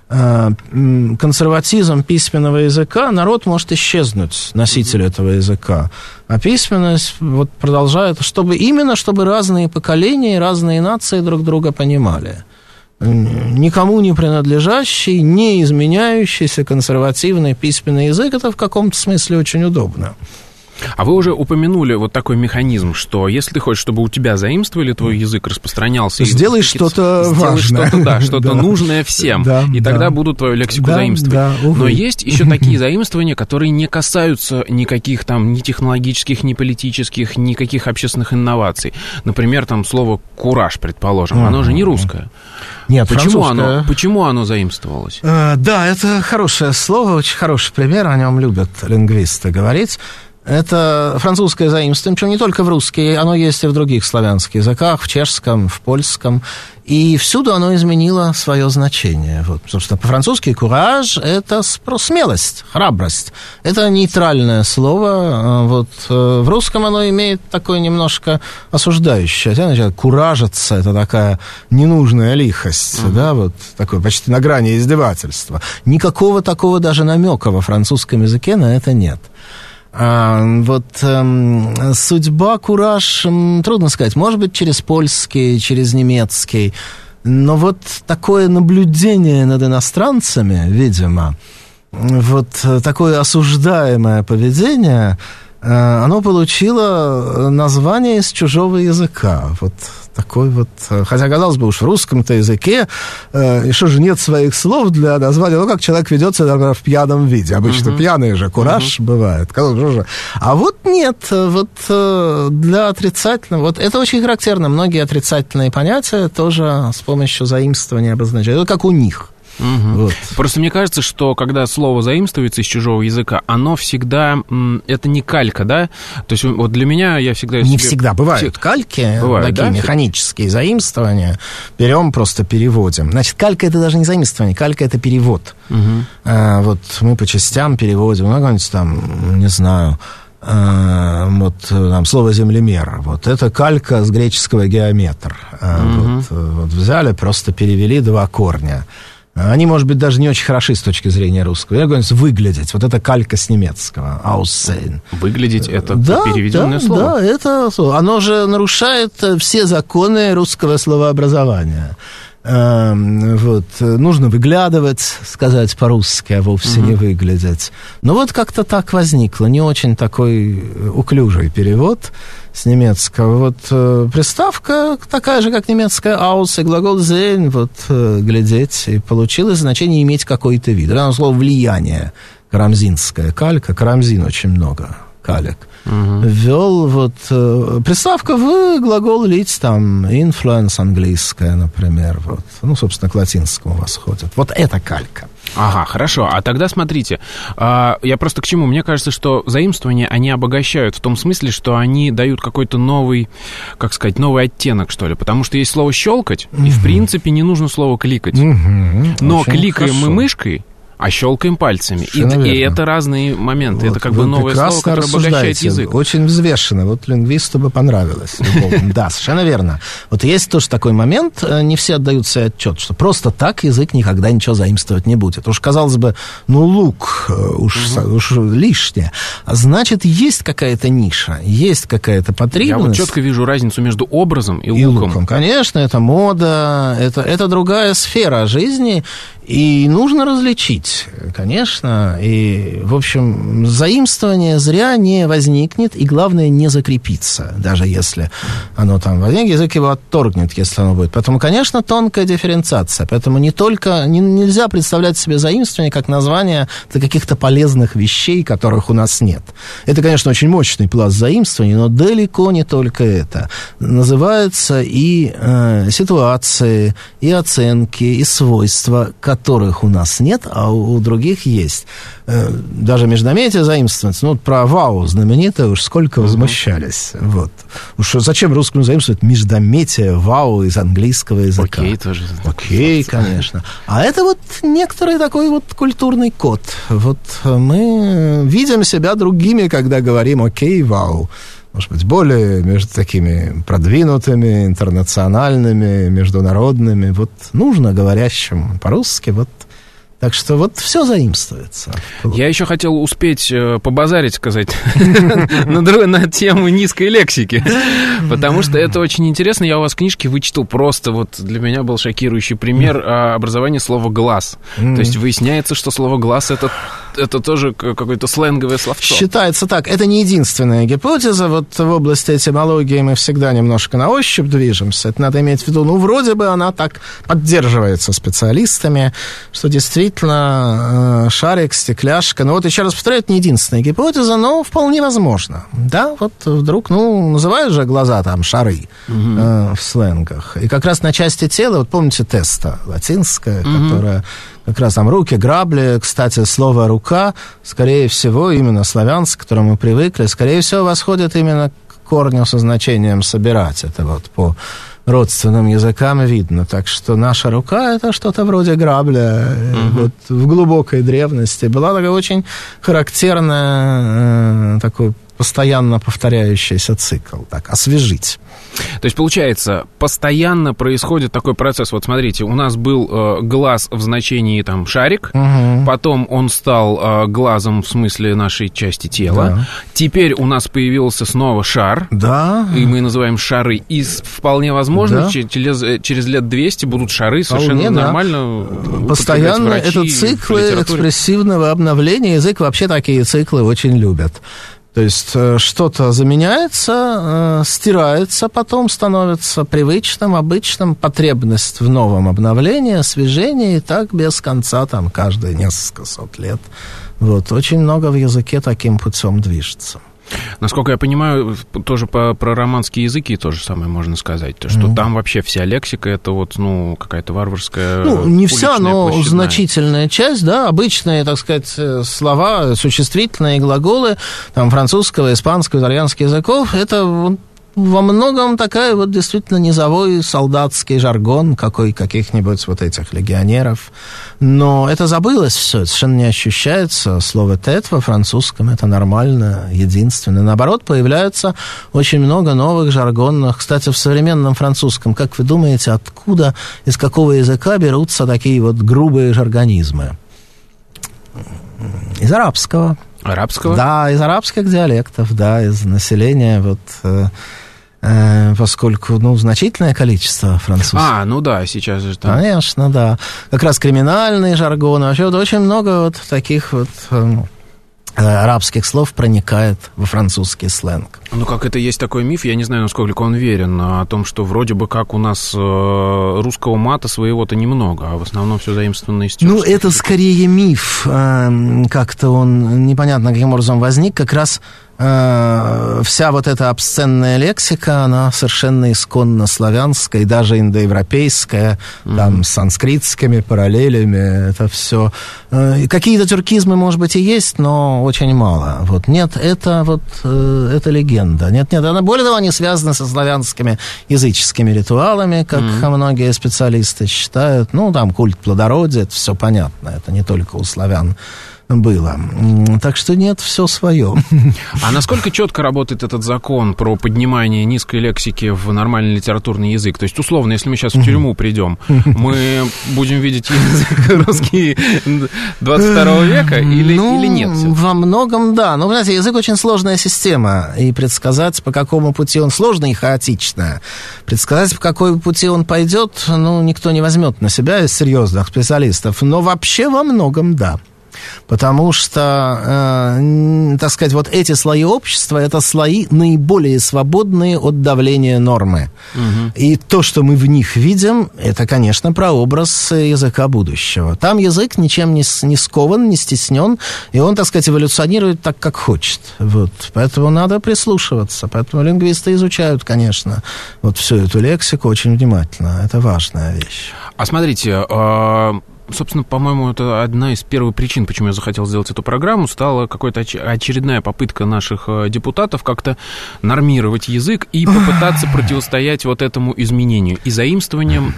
Консерватизм письменного языка, народ может исчезнуть, носитель этого языка. А письменность вот продолжает, чтобы именно чтобы разные поколения, разные нации друг друга понимали. Никому не принадлежащий, не изменяющийся консервативный письменный язык, это в каком-то смысле очень удобно. А вы уже упомянули вот такой механизм, что если ты хочешь, чтобы у тебя заимствовали, твой язык распространялся... Сделай что-то сделай важное. Что-то, да, что-то да. нужное всем, да, и да. тогда будут твою лексику да, заимствовать. Да, Но есть еще такие заимствования, которые не касаются никаких там ни технологических, ни политических, никаких общественных инноваций. Например, там слово «кураж», предположим, оно же не русское. Нет, почему оно, почему оно заимствовалось? Э, да, это хорошее слово, очень хороший пример, о нем любят лингвисты говорить. Это французское заимствование, причем не только в русский, оно есть и в других славянских языках, в чешском, в польском, и всюду оно изменило свое значение. Вот, собственно, по-французски «кураж» — это смелость, храбрость. Это нейтральное слово. Вот, в русском оно имеет такое немножко осуждающее. Значит, куражиться — это такая ненужная лихость, uh-huh. да, вот, такое почти на грани издевательства. Никакого такого даже намека во французском языке на это нет. А, вот эм, судьба, кураж, эм, трудно сказать, может быть, через польский, через немецкий, но вот такое наблюдение над иностранцами, видимо, вот такое осуждаемое поведение, э, оно получило название из чужого языка, вот такой вот, хотя, казалось бы, уж в русском-то языке э, еще же нет своих слов для названия, ну, как человек ведет себя, например, в пьяном виде. Обычно uh-huh. пьяный же, кураж uh-huh. бывает. А вот нет, вот э, для отрицательного, вот это очень характерно, многие отрицательные понятия тоже с помощью заимствования обозначают. Это как у них. Угу. Вот. Просто мне кажется, что когда слово заимствуется из чужого языка, оно всегда... Это не калька, да? То есть вот для меня я всегда... Не себе... всегда. Бывают кальки, Бывают, такие да? механические заимствования. Берем, просто переводим. Значит, калька — это даже не заимствование, калька — это перевод. Угу. А, вот мы по частям переводим, ну, какой-нибудь там, не знаю... вот там слово землемер, вот это калька с греческого геометр. Mm-hmm. Вот, вот взяли, просто перевели два корня. Они, может быть, даже не очень хороши с точки зрения русского. Я говорю, выглядеть. Вот это калька с немецкого. Aussehen. Выглядеть — это да, переведенное да, слово? Да, это слово. Оно же нарушает все законы русского словообразования. Вот, нужно выглядывать, сказать по-русски, а вовсе угу. не выглядеть. Но вот как-то так возникло, не очень такой уклюжий перевод с немецкого. Вот э, приставка такая же, как немецкая aus, и глагол sehen, вот, э, глядеть, и получилось значение иметь какой-то вид. Это слово влияние, карамзинская калька, карамзин очень много калек. Uh-huh. Ввел вот э, приставка в глагол лить, там, influence английская, например, вот. Ну, собственно, к латинскому восходит. Вот это калька. Ага, хорошо. А тогда смотрите, а, я просто к чему? Мне кажется, что заимствования, они обогащают в том смысле, что они дают какой-то новый, как сказать, новый оттенок, что ли. Потому что есть слово «щелкать», uh-huh. и, в принципе, не нужно слово «кликать». Uh-huh. Но очень кликаем хорошо. Мы мышкой, а щелкаем пальцами. И, и это разные моменты. Вот, это как бы новое слово, которое обогащает язык. Очень взвешенно. Вот лингвисту бы понравилось. Да, совершенно верно. Вот есть тоже такой момент, не все отдают себе отчет, что просто так язык никогда ничего заимствовать не будет. Уж, казалось бы, ну, лук уж, угу. уж лишнее. А значит, есть какая-то ниша, есть какая-то потребность. Я вот четко вижу разницу между образом и, и луком. луком. Конечно, это мода, это, это другая сфера жизни, и нужно различить, конечно. И, в общем, заимствование зря не возникнет, и, главное, не закрепится, даже если оно там возникнет, язык его отторгнет, если оно будет. Поэтому, конечно, тонкая дифференциация. Поэтому не только, не, нельзя представлять себе заимствование как название для каких-то полезных вещей, которых у нас нет. Это, конечно, очень мощный пласт заимствований, но далеко не только это. Называются и э, ситуации, и оценки, и свойства, которых у нас нет, а у, у других есть. Э, даже междометие заимствуется. Ну, вот про вау знаменитое уж сколько возмущались. Mm-hmm. Вот. Уж зачем русскому заимствовать междометие вау из английского языка? Окей, тоже. Окей, конечно. А это вот некоторый такой вот культурный код. Вот мы видим себя другими, когда говорим окей, вау. Может быть, более между такими продвинутыми, интернациональными, международными. Вот нужно говорящим по-русски, вот. Так что вот все заимствуется. Я еще хотел успеть побазарить, сказать, на тему низкой лексики, потому что это очень интересно. Я у вас книжки вычитал просто, вот для меня был шокирующий пример образования слова «глаз». То есть выясняется, что слово «глаз» — это это тоже какое-то сленговое словцо. Считается так. Это не единственная гипотеза. Вот в области этимологии мы всегда немножко на ощупь движемся. Это надо иметь в виду. Ну, вроде бы она так поддерживается специалистами, что действительно э, шарик, стекляшка. Ну, вот еще раз повторяю, это не единственная гипотеза, но вполне возможно. Да, вот вдруг, ну, называют же глаза там шары угу. э, в сленгах. И как раз на части тела, вот помните теста латинское, угу. которое... Как раз там руки, грабли. Кстати, слово «рука», скорее всего, именно славянское, к которому мы привыкли, скорее всего, восходит именно к корню со значением «собирать». Это вот по родственным языкам видно. Так что наша рука — это что-то вроде грабля. Uh-huh. Вот в глубокой древности была такая очень характерная, э, такой постоянно повторяющийся цикл. Так, освежить. То есть, получается, постоянно происходит такой процесс. Вот смотрите, у нас был э, глаз в значении там шарик, угу. потом он стал э, глазом в смысле нашей части тела. Да. Теперь у нас появился снова шар, да. и мы называем шары. И вполне возможно, да. через, через лет двести будут шары совершенно вполне, нормально. Да. Постоянно это циклы экспрессивного обновления. Язык вообще такие циклы очень любят. То есть что-то заменяется, стирается, потом становится привычным, обычным, потребность в новом обновлении, освежении, и так без конца, там, каждые несколько сот лет. Вот, очень много в языке таким путем движется. Насколько я понимаю, тоже по, про романские языки то же самое можно сказать. То, что mm. там вообще вся лексика, это вот, ну, какая-то варварская... Ну, не вся, но площадная. Значительная часть, да, обычные, так сказать, слова, существительные глаголы, там, французского, испанского, итальянского языков, это... Во многом такая вот действительно низовой солдатский жаргон, какой каких-нибудь вот этих легионеров. Но это забылось все, совершенно не ощущается. Слово «тет» во французском — это нормально, единственное. Наоборот, появляется очень много новых жаргонных. Кстати, в современном французском, как вы думаете, откуда, из какого языка берутся такие вот грубые жаргонизмы? Из арабского. Арабского? Да, из арабских диалектов, да, из населения вот... Э, поскольку, ну, значительное количество французов. А, ну да, сейчас же там... Конечно, да. Как раз криминальные жаргоны. Вообще вот очень много вот таких вот э, арабских слов проникает во французский сленг. Ну, как это есть такой миф, я не знаю, насколько он верен, о том, что вроде бы как у нас э, русского мата своего-то немного, а в основном все заимствовано из тюркских. Ну, это скорее миф. Э, как-то он непонятно каким образом возник. Как раз вся вот эта обсценная лексика, она совершенно исконно славянская, и даже индоевропейская, mm-hmm. там, с санскритскими параллелями, это все. Какие-то тюркизмы, может быть, и есть, но очень мало. Вот. Нет, это вот, это легенда. Нет, нет, она, более того, они связаны со славянскими языческими ритуалами, как mm-hmm. многие специалисты считают. Ну, там, культ плодородия, это все понятно, это не только у славян было. Так что нет, все свое. А насколько четко работает этот закон про поднимание низкой лексики в нормальный литературный язык? То есть, условно, если мы сейчас в тюрьму придем, мы будем видеть язык русский двадцать второго века или, ну, или нет? Во многом да. Но, знаете, язык очень сложная система, и предсказать, по какому пути он сложный и хаотичный. Предсказать, по какой пути он пойдет, ну, никто не возьмет на себя из серьезных специалистов. Но вообще во многом да. Потому что, э, так сказать, вот эти слои общества, это слои наиболее свободные от давления нормы. Угу. И то, что мы в них видим, это, конечно, прообраз языка будущего. Там язык ничем не, не скован, не стеснен, и он, так сказать, эволюционирует так, как хочет. Вот. Поэтому надо прислушиваться. Поэтому лингвисты изучают, конечно, вот всю эту лексику очень внимательно. Это важная вещь. А смотрите... А... Собственно, по-моему, это одна из первых причин, почему я захотел сделать эту программу, стала какая-то очередная попытка наших депутатов как-то нормировать язык и попытаться противостоять вот этому изменению и заимствованиям,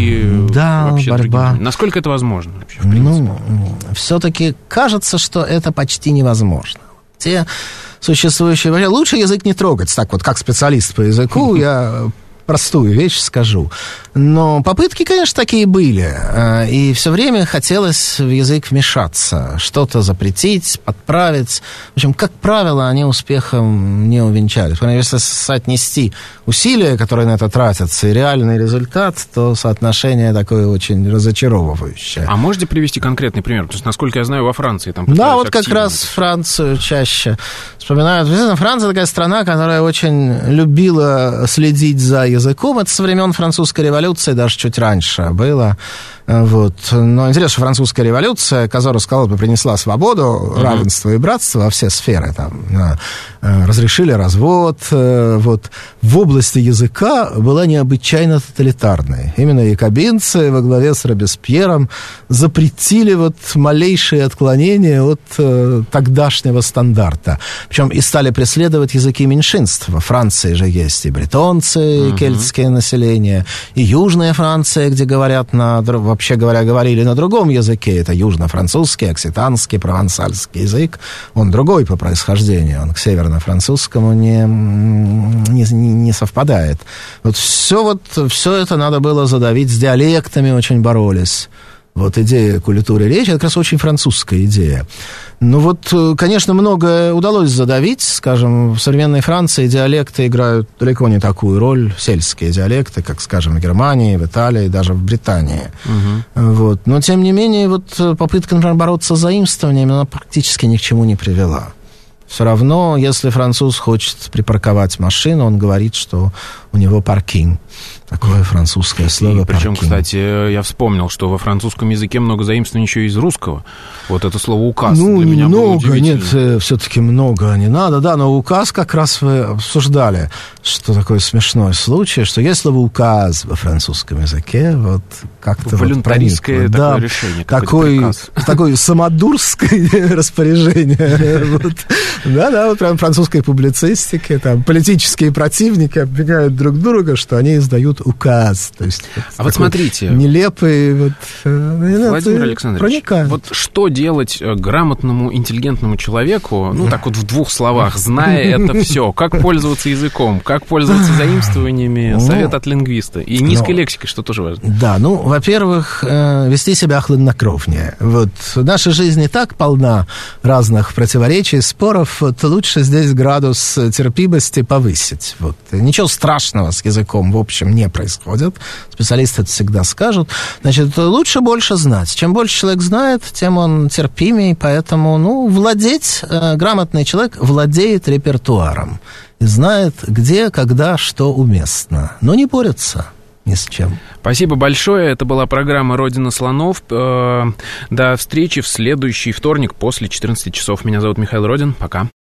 и да, вообще борьба. Другим. Насколько это возможно вообще, в принципе? Ну, все-таки кажется, что это почти невозможно. Те существующие... Лучше язык не трогать, так вот, как специалист по языку, я... простую вещь скажу. Но попытки, конечно, такие были. И все время хотелось в язык вмешаться, что-то запретить, подправить. В общем, как правило, они успехом не увенчались. Потому что если соотнести усилия, которые на это тратятся, и реальный результат, то соотношение такое очень разочаровывающее. А можете привести конкретный пример? То есть, насколько я знаю, во Франции там... Да, вот как раз Францию чаще вспоминают. Франция такая страна, которая очень любила следить за языком. Это со времен французской революции, даже чуть раньше было. Вот. Но интересно, что французская революция, Казару Скалопи принесла свободу, mm-hmm. равенство и братство во все сферы. Там, разрешили развод. Вот. В области языка была необычайно тоталитарной. Именно якобинцы во главе с Робеспьером запретили вот малейшие отклонения от э, тогдашнего стандарта. Причем и стали преследовать языки меньшинств. Во Франции же есть и бретонцы, mm-hmm. и кельтское население, и Южная Франция, где говорят на... вообще говоря, говорили на другом языке. Это южно-французский, окситанский, провансальский язык. Он другой по происхождению. Он к северно-французскому не, не, не совпадает. Вот все, вот все это надо было задавить. С диалектами очень боролись. Вот идея культуры речи, это как раз очень французская идея. Ну вот, конечно, многое удалось задавить. Скажем, в современной Франции диалекты играют далеко не такую роль, сельские диалекты, как, скажем, в Германии, в Италии, даже в Британии. Угу. Вот. Но, тем не менее, вот попытка, например, бороться с заимствованиями, она практически ни к чему не привела. Все равно, если француз хочет припарковать машину, он говорит, что у него паркинг. Такое французское слово. И причем, паркинг. кстати, я вспомнил, что во французском языке много заимствований еще из русского. Вот это слово «указ» ну, для меня было много, нет, удивительно. все-таки много не надо, да, но указ как раз вы обсуждали, что такой смешной случай, что есть слово «указ» во французском языке, вот как-то волюнтаристское вот такое да, решение, такой, такое самодурское распоряжение. Да-да, вот прям французской публицистики, там политические противники обвиняют друг друга, что они издают указ. То есть, а вот смотрите. Нелепый. Вот, Владимир Александрович, проникает. вот что делать грамотному, интеллигентному человеку, ну так вот в двух словах, зная это все, как пользоваться языком, как пользоваться заимствованиями, совет от лингвиста и низкой ну, лексикой, что тоже важно. Да, ну, во-первых, вести себя хладнокровнее. Вот наша жизнь и так полна разных противоречий, споров, вот лучше здесь градус терпимости повысить. Вот. Ничего страшного с языком, в общем, не происходит. Специалисты это всегда скажут. Значит, лучше больше знать. Чем больше человек знает, тем он терпимее, поэтому, ну, владеть, э, грамотный человек владеет репертуаром и знает, где, когда, что уместно, но не борется ни с чем. Спасибо большое. Это была программа «Родина слонов». До встречи в следующий вторник после четырнадцати часов. Меня зовут Михаил Родин. Пока.